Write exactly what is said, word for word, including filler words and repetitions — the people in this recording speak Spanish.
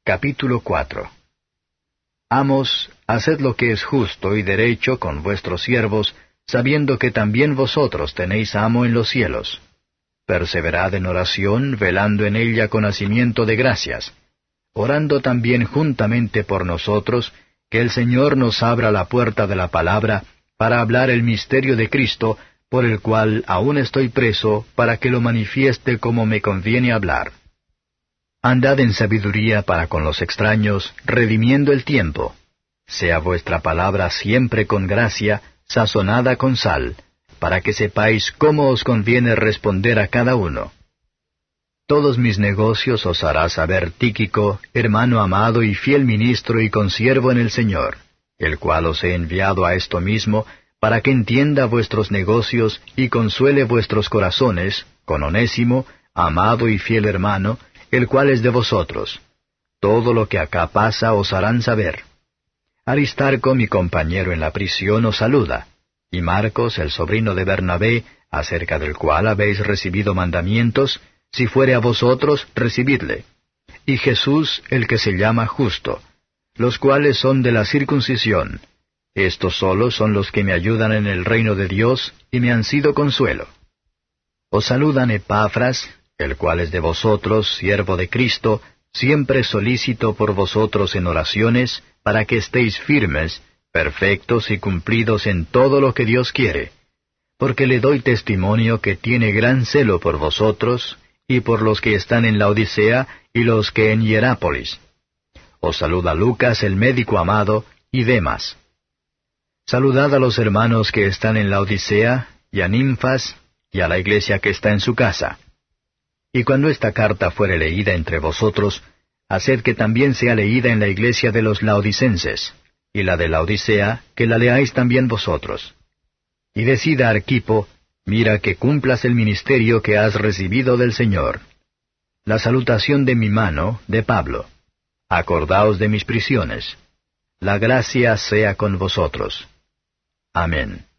Capítulo cuatro. Amos, haced lo que es justo y derecho con vuestros siervos, sabiendo que también vosotros tenéis amo en los cielos. Perseverad en oración, velando en ella con hacimiento de gracias, orando también juntamente por nosotros, que el Señor nos abra la puerta de la palabra, para hablar el misterio de Cristo, por el cual aún estoy preso, para que lo manifieste como me conviene hablar. Andad en sabiduría para con los extraños, redimiendo el tiempo. Sea vuestra palabra siempre con gracia, sazonada con sal, para que sepáis cómo os conviene responder a cada uno. Todos mis negocios os hará saber Tíquico, hermano amado y fiel ministro y consiervo en el Señor, el cual os he enviado a esto mismo, para que entienda vuestros negocios y consuele vuestros corazones, con Onésimo, amado y fiel hermano, el cual es de vosotros. Todo lo que acá pasa os harán saber. Aristarco, mi compañero en la prisión, os saluda, y Marcos, el sobrino de Bernabé, acerca del cual habéis recibido mandamientos, si fuere a vosotros, recibidle. Y Jesús, el que se llama Justo, los cuales son de la circuncisión. Estos solos son los que me ayudan en el reino de Dios, y me han sido consuelo. Os saludan Epafras, el cual es de vosotros, siervo de Cristo, siempre solícito por vosotros en oraciones, para que estéis firmes, perfectos y cumplidos en todo lo que Dios quiere. Porque le doy testimonio que tiene gran celo por vosotros, y por los que están en la Odisea, y los que en Hierápolis. Os saluda Lucas el médico amado, y Demas. Saludad a los hermanos que están en la Odisea, y a Ninfas, y a la iglesia que está en su casa. Y cuando esta carta fuere leída entre vosotros, haced que también sea leída en la iglesia de los laodicenses, y la de la Odisea, que la leáis también vosotros. Y decid a Arquipo, mira que cumplas el ministerio que has recibido del Señor. La salutación de mi mano, de Pablo. Acordaos de mis prisiones. La gracia sea con vosotros. Amén.